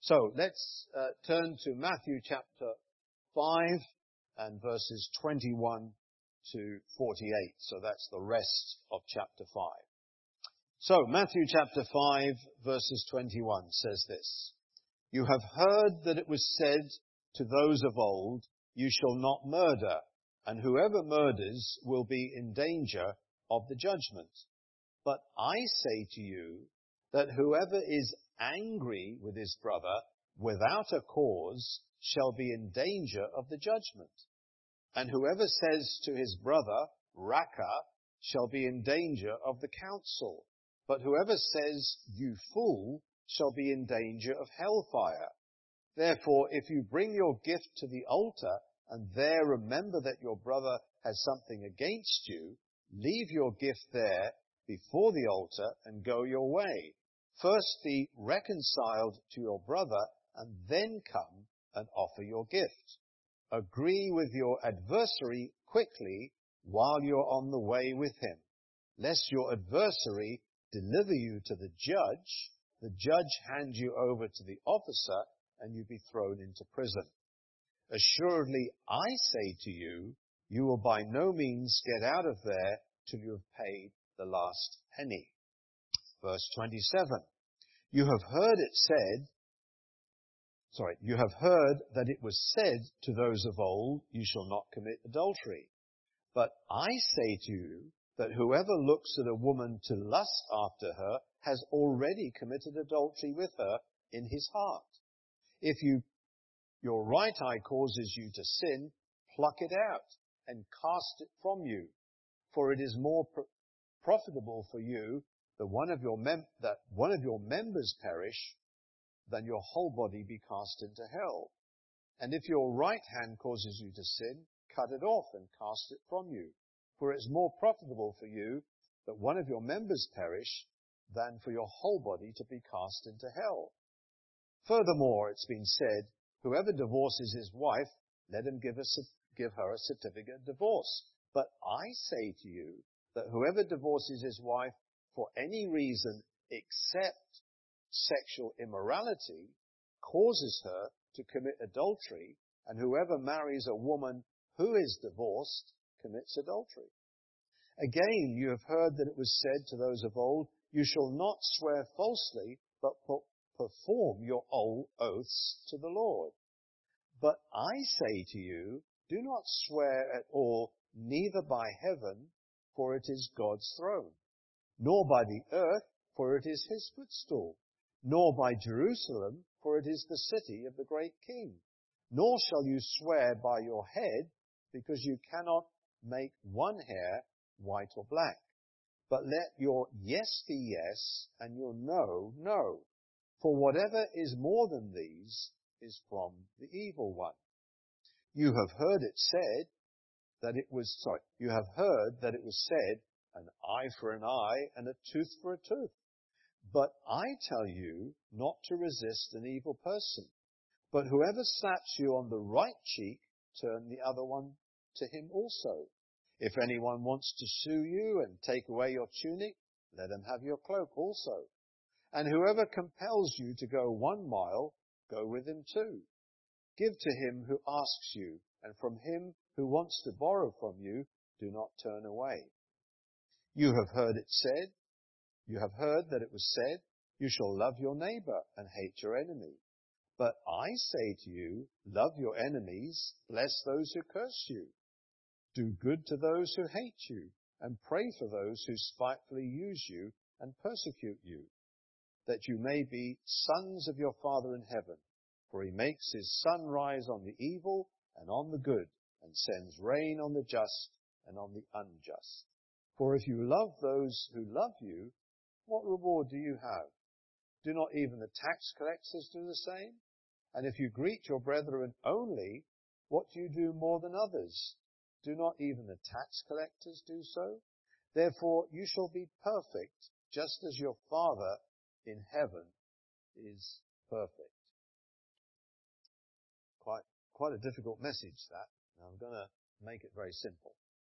So let's turn to Matthew chapter 5 and verses 21 to 48. So that's the rest of chapter 5. So Matthew chapter 5 verses 21 says this: "You have heard that it was said to those of old, 'You shall not murder, and whoever murders will be in danger of the judgment.' But I say to you that whoever is angry with his brother without a cause shall be in danger of the judgment. And whoever says to his brother, 'Raca,' shall be in danger of the council. But whoever says, 'You fool,' shall be in danger of hellfire. Therefore, if you bring your gift to the altar and there remember that your brother has something against you, leave your gift there before the altar and go your way. First be reconciled to your brother and then come and offer your gift. Agree with your adversary quickly while you're on the way with him, lest your adversary deliver you to the judge hand you over to the officer, and you be thrown into prison. Assuredly, I say to you, you will by no means get out of there till you have paid the last penny." Verse 27. You have heard that it was said to those of old, 'You shall not commit adultery.' But I say to you that whoever looks at a woman to lust after her has already committed adultery with her in his heart. If your right eye causes you to sin, pluck it out and cast it from you. For it is more profitable for you that one of your members perish than your whole body be cast into hell. And if your right hand causes you to sin, cut it off and cast it from you. For it is more profitable for you that one of your members perish than for your whole body to be cast into hell. Furthermore, it's been said, whoever divorces his wife, let him give her a certificate of divorce. But I say to you that whoever divorces his wife for any reason except sexual immorality causes her to commit adultery, and whoever marries a woman who is divorced commits adultery. Again, you have heard that it was said to those of old, 'You shall not swear falsely, but perform your oaths to the Lord.' But I say to you, do not swear at all, neither by heaven, for it is God's throne, nor by the earth, for it is his footstool, nor by Jerusalem, for it is the city of the great King. Nor shall you swear by your head, because you cannot make one hair white or black. But let your yes be yes, and your no, no. For whatever is more than these is from the evil one. You have heard that it was said, 'An eye for an eye and a tooth for a tooth.' But I tell you not to resist an evil person. But whoever slaps you on the right cheek, turn the other one to him also. If anyone wants to sue you and take away your tunic, let him have your cloak also. And whoever compels you to go 1 mile, go with him 2. Give to him who asks you, and from him who wants to borrow from you, do not turn away. You have heard that it was said, 'You shall love your neighbor and hate your enemy.' But I say to you, love your enemies, bless those who curse you. Do good to those who hate you, and pray for those who spitefully use you and persecute you, that you may be sons of your Father in heaven. For he makes his sun rise on the evil and on the good, and sends rain on the just and on the unjust. For if you love those who love you, what reward do you have? Do not even the tax collectors do the same? And if you greet your brethren only, what do you do more than others? Do not even the tax collectors do so? Therefore you shall be perfect, just as your Father in heaven is perfect." Quite a difficult message, that. I'm going to make it very simple.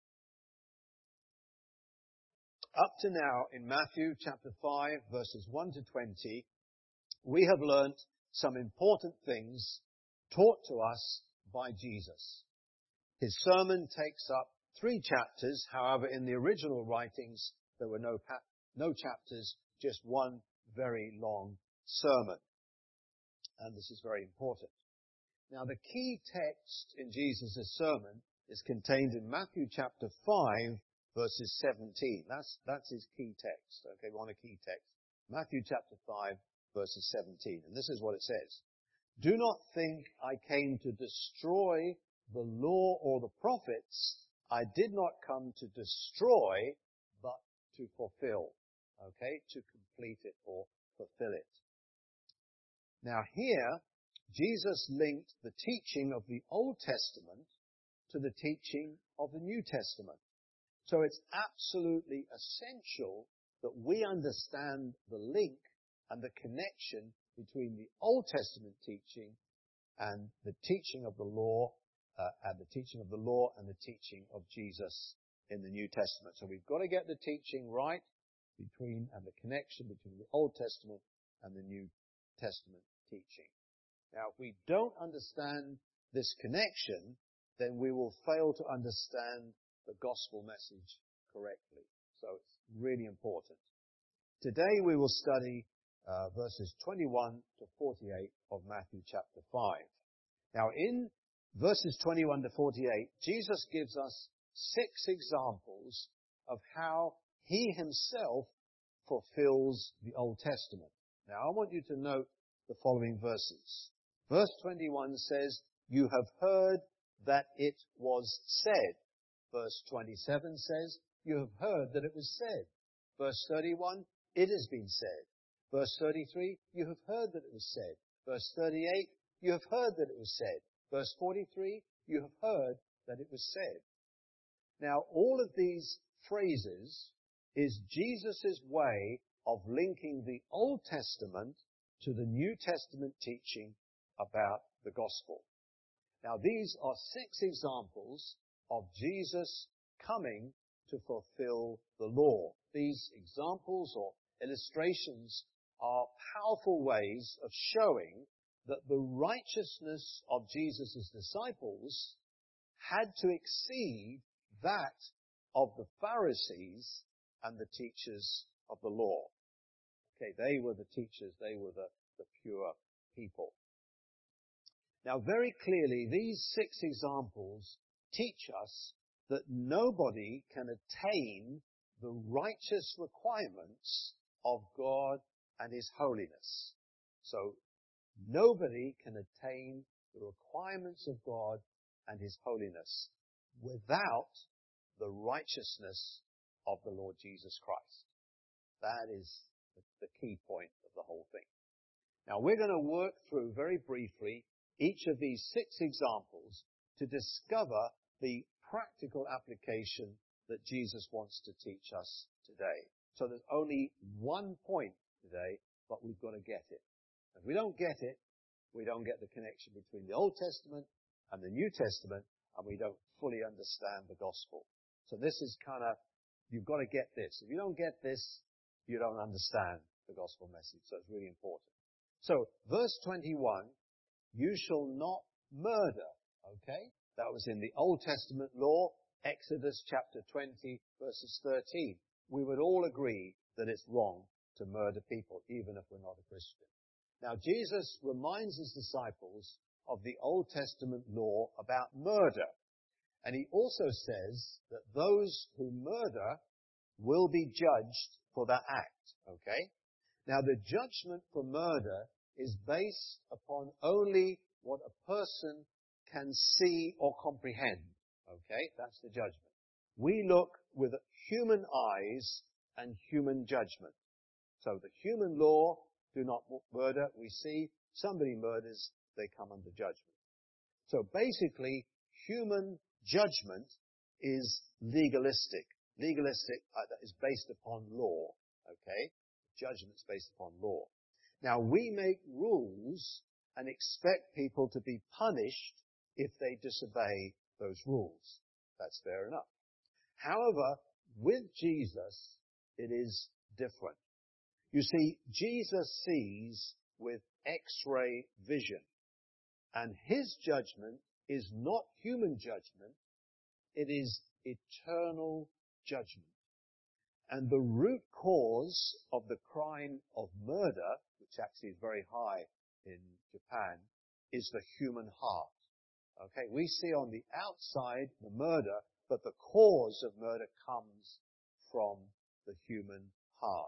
Up to now in Matthew chapter 5 verses 1 to 20, we have learnt some important things taught to us by Jesus. His sermon takes up 3 chapters. However, in the original writings, there were no chapters, just one very long sermon. And this is very important. Now, the key text in Jesus' sermon is contained in Matthew chapter 5, verses 17. That's his key text. Okay, we want a key text. Matthew chapter 5, verses 17. And this is what it says. Do not think I came to destroy the law or the prophets. I did not come to destroy, but to fulfill. Okay, to complete it or fulfill it. Now here, Jesus linked the teaching of the Old Testament to the teaching of the New Testament. So it's absolutely essential that we understand the link and the connection between the Old Testament teaching and the teaching of the law, and the teaching of Jesus in the New Testament. So we've got to get the teaching right and the connection between the Old Testament and the New Testament teaching. Now, if we don't understand this connection, then we will fail to understand the gospel message correctly. So it's really important. Today we will study verses 21 to 48 of Matthew chapter 5. Now, in verses 21 to 48, Jesus gives us 6 examples of how he himself fulfills the Old Testament. Now, I want you to note the following verses. Verse 21 says, you have heard that it was said. Verse 27 says, you have heard that it was said. Verse 31, it has been said. Verse 33, you have heard that it was said. Verse 38, you have heard that it was said. Verse 43, you have heard that it was said. Now, all of these phrases is Jesus' way of linking the Old Testament to the New Testament teaching about the gospel. Now, these are 6 examples of Jesus coming to fulfill the law. These examples or illustrations are powerful ways of showing that the righteousness of Jesus' disciples had to exceed that of the Pharisees and the teachers of the law. Okay, they were the teachers, they were the pure people. Now, very clearly, these 6 examples teach us that nobody can attain the righteous requirements of God and His holiness. So, nobody can attain the requirements of God and His holiness without the righteousness of the Lord Jesus Christ. That is the key point of the whole thing. Now, we're going to work through very briefly each of these 6 examples to discover the practical application that Jesus wants to teach us today. So there's only one point today, but we've got to get it. If we don't get it, we don't get the connection between the Old Testament and the New Testament, and we don't fully understand the gospel. So this is you've got to get this. If you don't get this, you don't understand the gospel message. So it's really important. So, verse 21, you shall not murder. Okay? That was in the Old Testament law, Exodus chapter 20, verses 13. We would all agree that it's wrong to murder people, even if we're not a Christian. Now, Jesus reminds his disciples of the Old Testament law about murder. And he also says that those who murder will be judged for that act. Okay? Now, the judgment for murder is based upon only what a person can see or comprehend. Okay? That's the judgment. We look with human eyes and human judgment. So the human law, do not murder, we see somebody murders, they come under judgment. So basically, human judgment is legalistic. Legalistic is based upon law. Okay? Judgment is based upon law. Now, we make rules and expect people to be punished if they disobey those rules. That's fair enough. However, with Jesus, it is different. You see, Jesus sees with X-ray vision. And his judgment is not human judgment, it is eternal judgment. And the root cause of the crime of murder, which actually is very high in Japan, is the human heart. Okay, we see on the outside the murder, but the cause of murder comes from the human heart.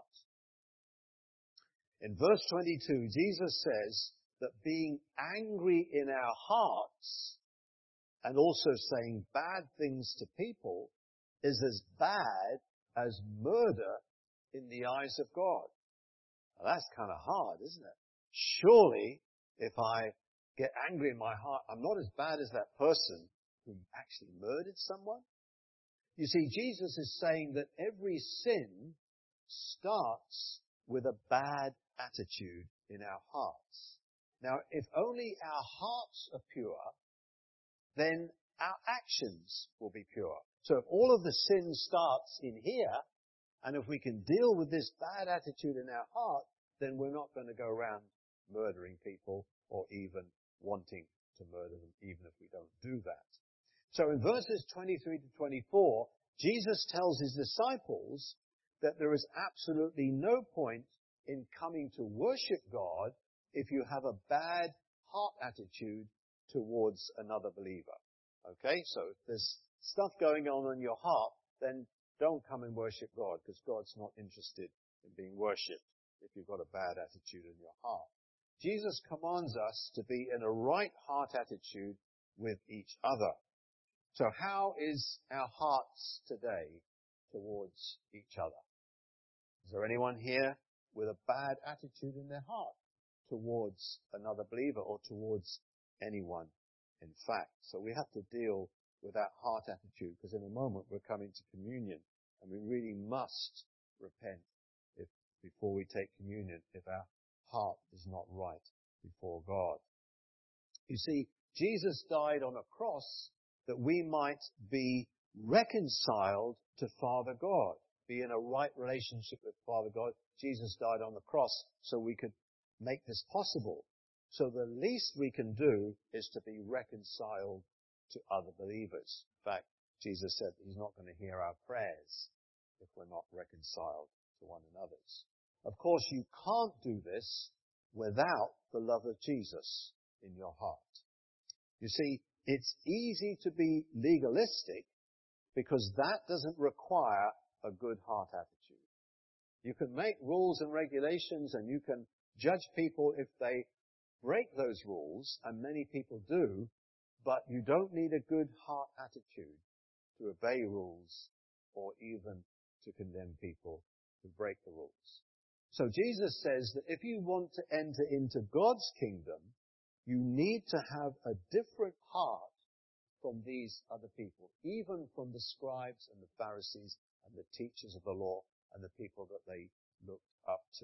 In verse 22, Jesus says that being angry in our hearts and also saying bad things to people is as bad as murder in the eyes of God. Now, that's kind of hard, isn't it? Surely, if I get angry in my heart, I'm not as bad as that person who actually murdered someone. You see, Jesus is saying that every sin starts with a bad attitude in our hearts. Now, if only our hearts are pure, then our actions will be pure. So if all of the sin starts in here, and if we can deal with this bad attitude in our heart, then we're not going to go around murdering people or even wanting to murder them, even if we don't do that. So in verses 23 to 24, Jesus tells his disciples that there is absolutely no point in coming to worship God if you have a bad heart attitude towards another believer. Okay, so if there's stuff going on in your heart, then don't come and worship God, because God's not interested in being worshipped if you've got a bad attitude in your heart. Jesus commands us to be in a right heart attitude with each other. So how is our hearts today towards each other? Is there anyone here with a bad attitude in their heart towards another believer or towards anyone, in fact? So we have to deal with that heart attitude, because in a moment we're coming to communion, and we really must repent before we take communion if our heart is not right before God. You see, Jesus died on a cross that we might be reconciled to Father God, be in a right relationship with Father God. Jesus died on the cross so we could make this possible. So the least we can do is to be reconciled to other believers. In fact, Jesus said he's not going to hear our prayers if we're not reconciled to one another's. Of course, you can't do this without the love of Jesus in your heart. You see, it's easy to be legalistic because that doesn't require a good heart attitude. You can make rules and regulations and you can judge people if they break those rules, and many people do, but you don't need a good heart attitude to obey rules or even to condemn people who break the rules. So Jesus says that if you want to enter into God's kingdom, you need to have a different heart from these other people, even from the scribes and the Pharisees and the teachers of the law and the people that they looked up to.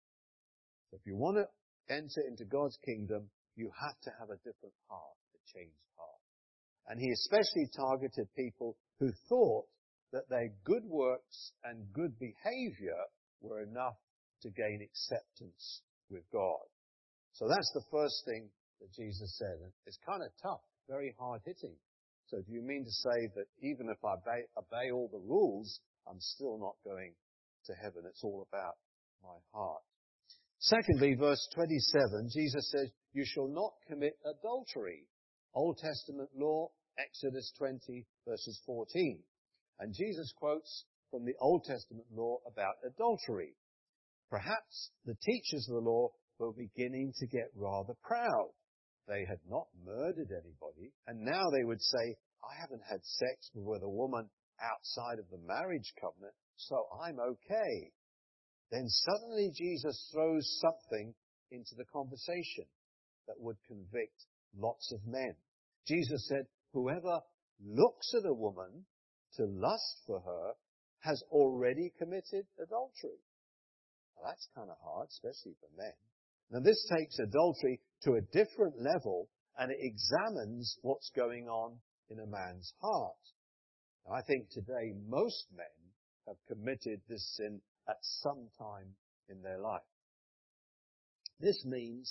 So if you want to enter into God's kingdom, you have to have a different heart, a changed heart. And he especially targeted people who thought that their good works and good behavior were enough to gain acceptance with God. So that's the first thing that Jesus said. And it's kind of tough, very hard-hitting. So do you mean to say that even if I obey all the rules, I'm still not going to heaven? It's all about my heart. Secondly, verse 27, Jesus says, you shall not commit adultery. Old Testament law, Exodus 20, verses 14. And Jesus quotes from the Old Testament law about adultery. Perhaps the teachers of the law were beginning to get rather proud. They had not murdered anybody, and now they would say, I haven't had sex with a woman outside of the marriage covenant, so I'm okay. Then suddenly Jesus throws something into the conversation that would convict lots of men. Jesus said, whoever looks at a woman to lust for her has already committed adultery. Well, that's kind of hard, especially for men. Now this takes adultery to a different level, and it examines what's going on in a man's heart. Now, I think today most men have committed this sin at some time in their life. This means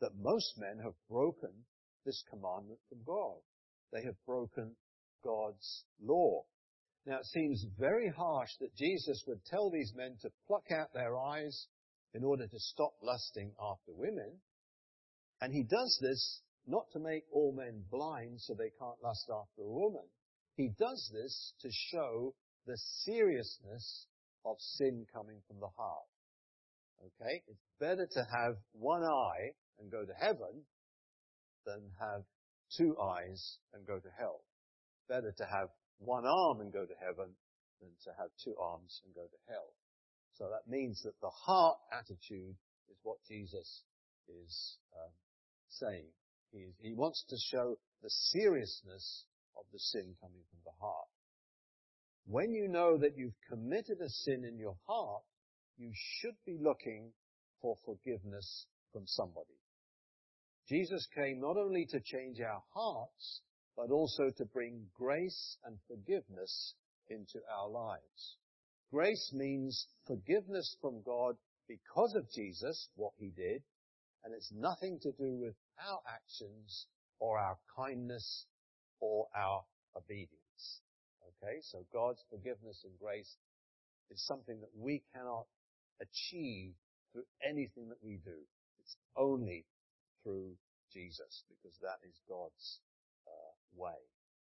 that most men have broken this commandment from God. They have broken God's law. Now it seems very harsh that Jesus would tell these men to pluck out their eyes in order to stop lusting after women. And he does this not to make all men blind so they can't lust after a woman. He does this to show the seriousness of sin coming from the heart. Okay? It's better to have one eye and go to heaven than have two eyes and go to hell. Better to have one arm and go to heaven than to have two arms and go to hell. So that means that the heart attitude is what Jesus is saying. He wants to show the seriousness of the sin coming from the heart. When you know that you've committed a sin in your heart, you should be looking for forgiveness from somebody. Jesus came not only to change our hearts, but also to bring grace and forgiveness into our lives. Grace means forgiveness from God because of Jesus, what he did, and it's nothing to do with our actions or our kindness or our obedience. Okay, so God's forgiveness and grace is something that we cannot achieve through anything that we do. It's only through Jesus, because that is God's way.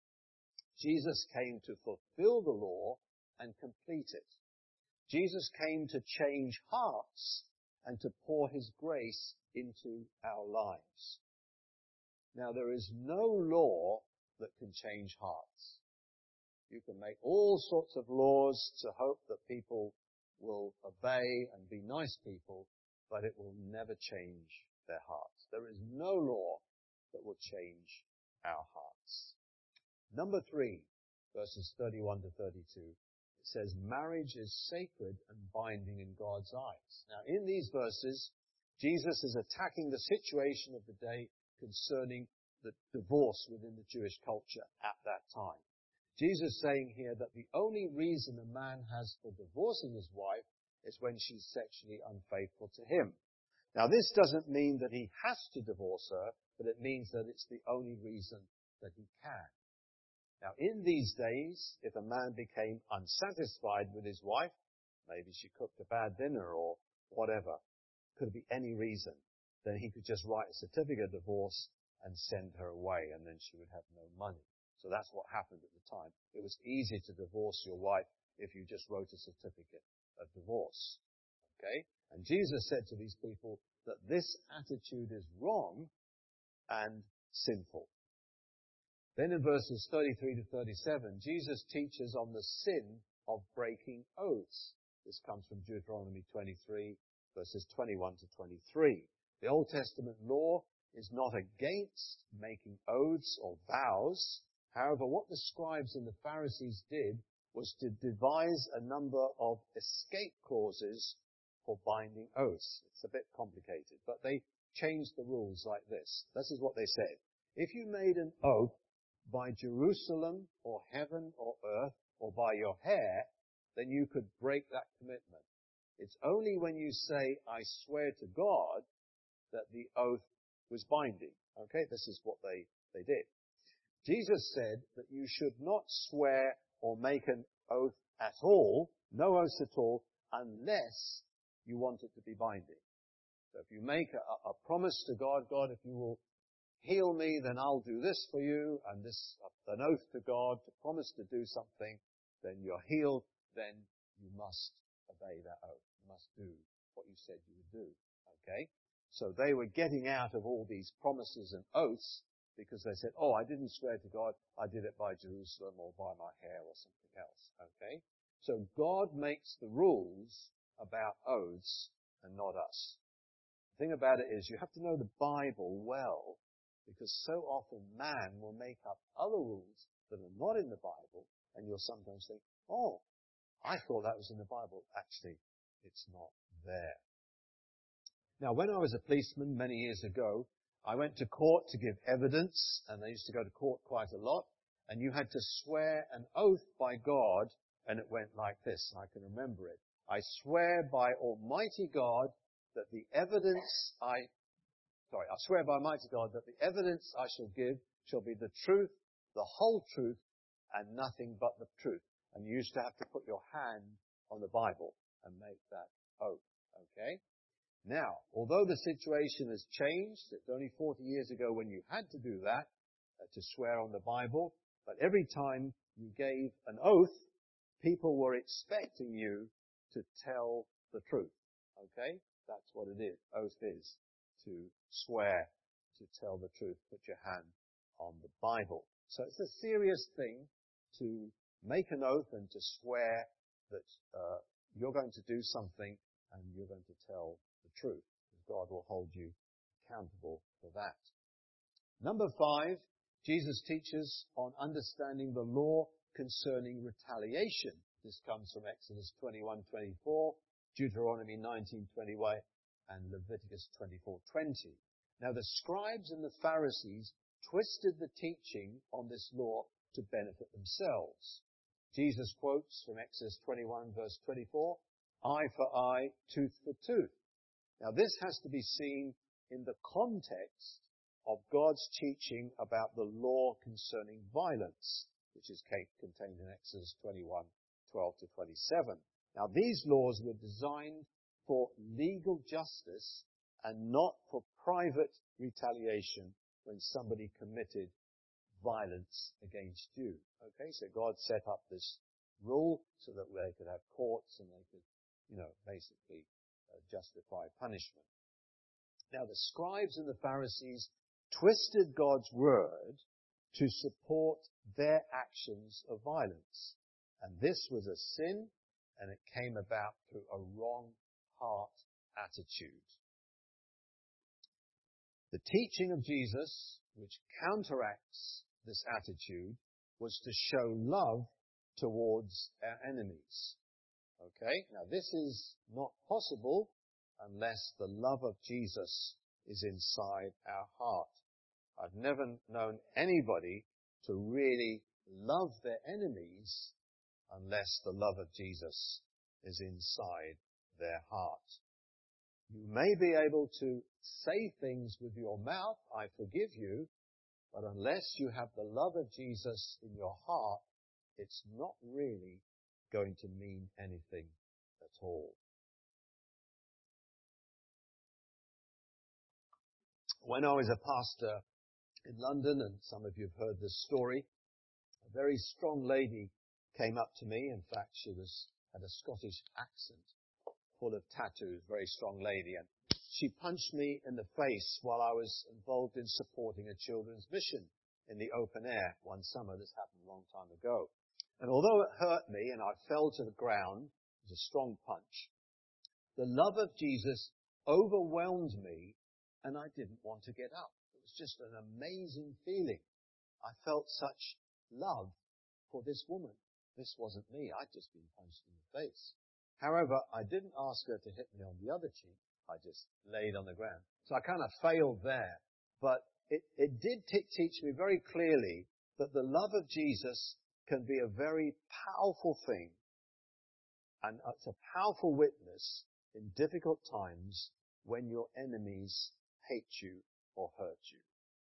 Jesus came to fulfill the law and complete it. Jesus came to change hearts and to pour his grace into our lives. Now, there is no law that can change hearts. You can make all sorts of laws to hope that people will obey and be nice people, but it will never change their hearts. There is no law that will change our hearts. Number 3, verses 31 to 32, it says, marriage is sacred and binding in God's eyes. Now, in these verses, Jesus is attacking the situation of the day concerning the divorce within the Jewish culture at that time. Jesus is saying here that the only reason a man has for divorcing his wife is when she's sexually unfaithful to him. Now, this doesn't mean that he has to divorce her, but it means that it's the only reason that he can. Now, in these days, if a man became unsatisfied with his wife, maybe she cooked a bad dinner or whatever, could be any reason, then he could just write a certificate of divorce and send her away, and then she would have no money. So that's what happened at the time. It was easy to divorce your wife if you just wrote a certificate of divorce. Okay? And Jesus said to these people that this attitude is wrong and sinful. Then in verses 33 to 37, Jesus teaches on the sin of breaking oaths. This comes from Deuteronomy 23, verses 21 to 23. The Old Testament law is not against making oaths or vows. However, what the scribes and the Pharisees did was to devise a number of escape clauses for binding oaths. It's a bit complicated, but they changed the rules like this. This is what they said. If you made an oath by Jerusalem or heaven or earth or by your hair, then you could break that commitment. It's only when you say, I swear to God, that the oath was binding. Okay, this is what they did. Jesus said that you should not swear or make an oath at all, no oaths at all, unless you want it to be binding. So if you make a promise to God, God, if you will heal me, then I'll do this for you, and this, an oath to God to promise to do something, then you're healed, then you must obey that oath. You must do what you said you would do. Okay? So they were getting out of all these promises and oaths because they said, oh, I didn't swear to God, I did it by Jerusalem or by my hair or something else. Okay? So God makes the rules about oaths and not us. The thing about it is you have to know the Bible well, because so often man will make up other rules that are not in the Bible, and you'll sometimes think, oh, I thought that was in the Bible. Actually, it's not there. Now, when I was a policeman many years ago, I went to court to give evidence, and I used to go to court quite a lot, and you had to swear an oath by God, and it went like this. I can remember it. I swear by Almighty God that the evidence I I swear by mighty God that the evidence I shall give shall be the truth, the whole truth, and nothing but the truth. And you used to have to put your hand on the Bible and make that oath. Okay? Now, although the situation has changed, it's only 40 years ago when you had to do that, to swear on the Bible, but every time you gave an oath, people were expecting you to tell the truth. Okay? That's what it is. Oath is to swear, to tell the truth. Put your hand on the Bible. So it's a serious thing to make an oath and to swear that you're going to do something and you're going to tell the truth. God will hold you accountable for that. Number 5, Jesus teaches on understanding the law concerning retaliation. This comes from Exodus 21:24, Deuteronomy 19:21, and Leviticus 24:20. Now the scribes and the Pharisees twisted the teaching on this law to benefit themselves. Jesus quotes from Exodus 21 verse 24, eye for eye, tooth for tooth. Now this has to be seen in the context of God's teaching about the law concerning violence, which is contained in Exodus 21:12-27. Now these laws were designed for legal justice and not for private retaliation when somebody committed violence against you. Okay, so God set up this rule so that they could have courts and they could, basically justify punishment. Now the scribes and the Pharisees twisted God's word to support their actions of violence. And this was a sin, and it came about through a wrong heart attitude. The teaching of Jesus, which counteracts this attitude, was to show love towards our enemies. Okay? Now this is not possible unless the love of Jesus is inside our heart. I've never known anybody to really love their enemies unless the love of Jesus is inside their heart. You may be able to say things with your mouth, I forgive you, but unless you have the love of Jesus in your heart, it's not really going to mean anything at all. When I was a pastor in London, and some of you have heard this story, a very strong lady came up to me. In fact, she had a Scottish accent, full of tattoos, very strong lady, and she punched me in the face while I was involved in supporting a children's mission in the open air one summer. This happened a long time ago. And although it hurt me and I fell to the ground, it was a strong punch, the love of Jesus overwhelmed me and I didn't want to get up. It was just an amazing feeling. I felt such love for this woman. This wasn't me. I'd just been punched in the face. However, I didn't ask her to hit me on the other cheek. I just laid on the ground. So I kind of failed there. But it did teach me very clearly that the love of Jesus can be a very powerful thing. And it's a powerful witness in difficult times when your enemies hate you or hurt you.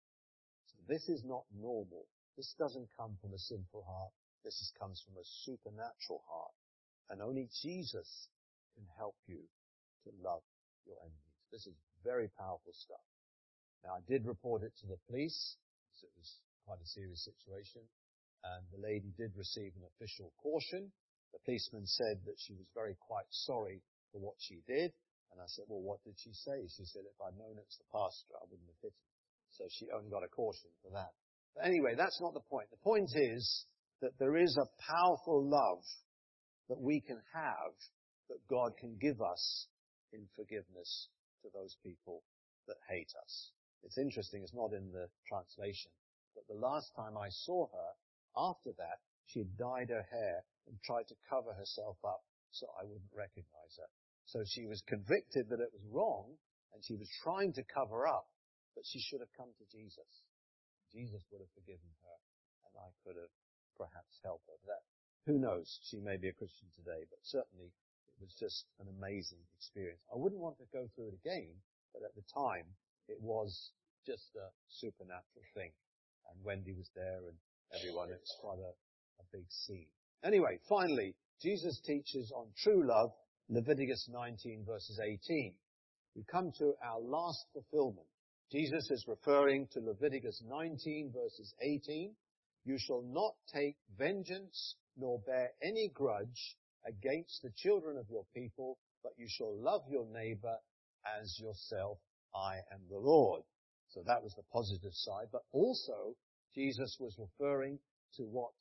So this is not normal. This doesn't come from a sinful heart. This comes from a supernatural heart. And only Jesus can help you to love your enemies. This is very powerful stuff. Now, I did report it to the police, because it was quite a serious situation, and the lady did receive an official caution. The policeman said that she was quite sorry for what she did, and I said, well, what did she say? She said, if I'd known it was the pastor, I wouldn't have hit him. So she only got a caution for that. But anyway, that's not the point. The point is that there is a powerful love that we can have, that God can give us in forgiveness to those people that hate us. It's interesting, it's not in the translation, but the last time I saw her, after that, she had dyed her hair and tried to cover herself up so I wouldn't recognize her. So she was convicted that it was wrong, and she was trying to cover up, but she should have come to Jesus. Jesus would have forgiven her, and I could have perhaps helped her. Who knows? She may be a Christian today, but certainly it was just an amazing experience. I wouldn't want to go through it again, but at the time, it was just a supernatural thing. And Wendy was there and everyone. It was quite a big scene. Anyway, finally, Jesus teaches on true love, Leviticus 19 verses 18. We come to our last fulfillment. Jesus is referring to Leviticus 19 verses 18. You shall not take vengeance nor bear any grudge against the children of your people, but you shall love your neighbor as yourself. I am the Lord. So that was the positive side. But also, Jesus was referring to what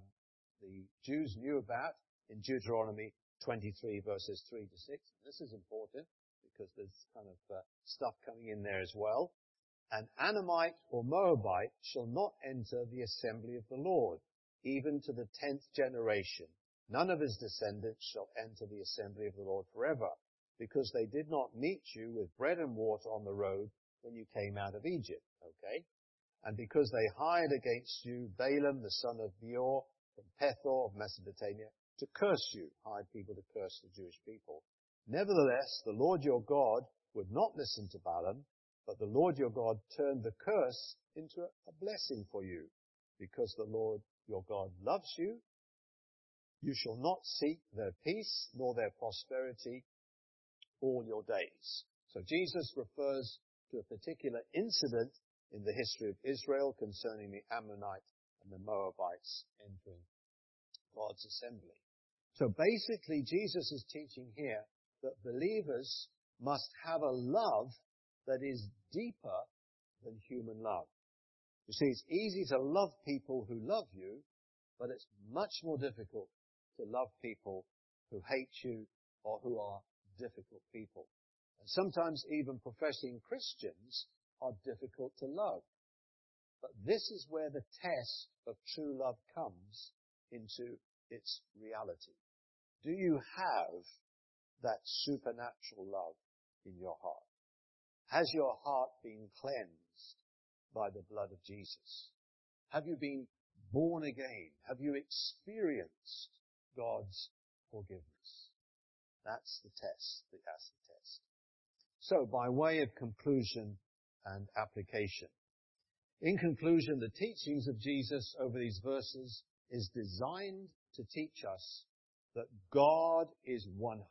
the Jews knew about in Deuteronomy 23 verses 3 to 6. This is important because there's kind of stuff coming in there as well. An Ammonite or Moabite shall not enter the assembly of the Lord, even to the 10th generation. None of his descendants shall enter the assembly of the Lord forever, because they did not meet you with bread and water on the road when you came out of Egypt. Okay? And because they hired against you Balaam, the son of Beor, from Pethor of Mesopotamia, to curse you, hired people to curse the Jewish people. Nevertheless, the Lord your God would not listen to Balaam, but the Lord your God turned the curse into a blessing for you, because the Lord your God loves you. You shall not seek their peace nor their prosperity all your days. So Jesus refers to a particular incident in the history of Israel concerning the Ammonite and the Moabites entering God's assembly. So basically, Jesus is teaching here that believers must have a love that is deeper than human love. You see, it's easy to love people who love you, but it's much more difficult to love people who hate you or who are difficult people. And sometimes even professing Christians are difficult to love. But this is where the test of true love comes into its reality. Do you have that supernatural love in your heart? Has your heart been cleansed by the blood of Jesus? Have you been born again? Have you experienced God's forgiveness? That's the test, the acid test. So, by way of conclusion and application. In conclusion, the teachings of Jesus over these verses is designed to teach us that God is 100%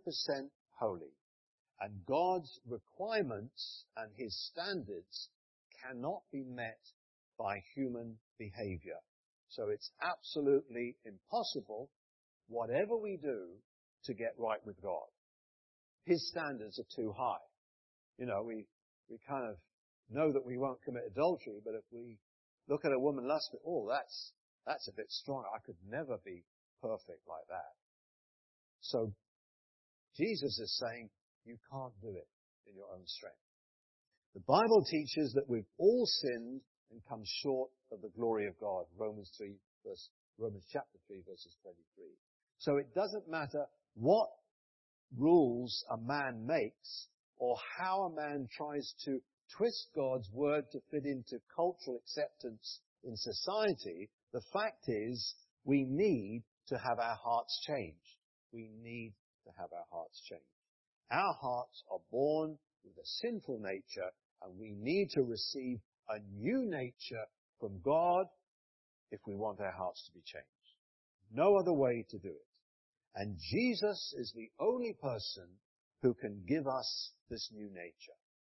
holy, and God's requirements and His standards cannot be met by human behavior. So it's absolutely impossible, whatever we do, to get right with God. His standards are too high. You know, we kind of know that we won't commit adultery, but if we look at a woman lustfully, that's a bit strong. I could never be perfect like that. So Jesus is saying you can't do it in your own strength. The Bible teaches that we've all sinned and come short of the glory of God. Romans chapter 3 verses 23. So it doesn't matter what rules a man makes or how a man tries to twist God's word to fit into cultural acceptance in society. The fact is we need to have our hearts changed. We need to have our hearts changed. Our hearts are born with a sinful nature, and we need to receive a new nature from God if we want our hearts to be changed. No other way to do it. And Jesus is the only person who can give us this new nature.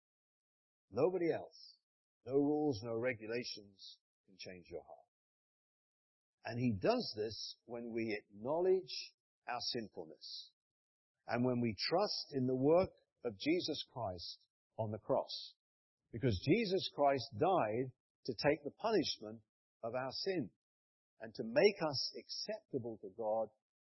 Nobody else. No rules, no regulations can change your heart. And He does this when we acknowledge our sinfulness and when we trust in the work of Jesus Christ on the cross. Because Jesus Christ died to take the punishment of our sin and to make us acceptable to God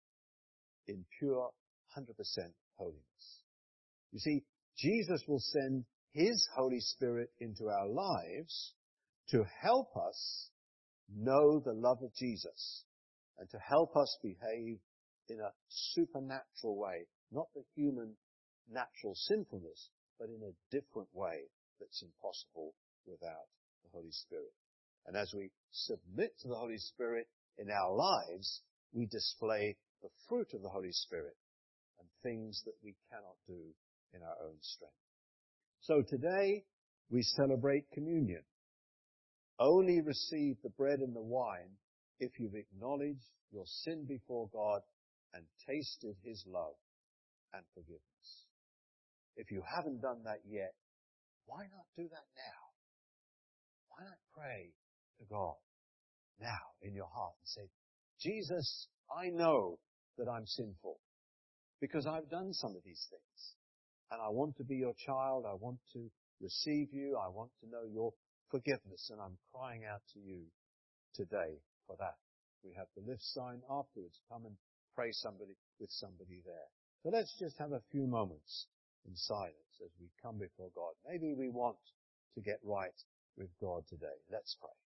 in pure 100% holiness. You see, Jesus will send His Holy Spirit into our lives to help us know the love of Jesus and to help us behave in a supernatural way, not the human natural sinfulness, but in a different way that's impossible without the Holy Spirit. And as we submit to the Holy Spirit in our lives, we display the fruit of the Holy Spirit and things that we cannot do in our own strength. So today, we celebrate communion. Only receive the bread and the wine if you've acknowledged your sin before God and tasted His love and forgiveness. If you haven't done that yet, why not do that now? Why not pray to God now in your heart and say, Jesus, I know that I'm sinful because I've done some of these things. And I want to be your child. I want to receive you. I want to know your forgiveness. And I'm crying out to you today for that. We have the lift sign afterwards. Come and pray with somebody there. So let's just have a few moments in silence as we come before God. Maybe we want to get right with God today. Let's pray.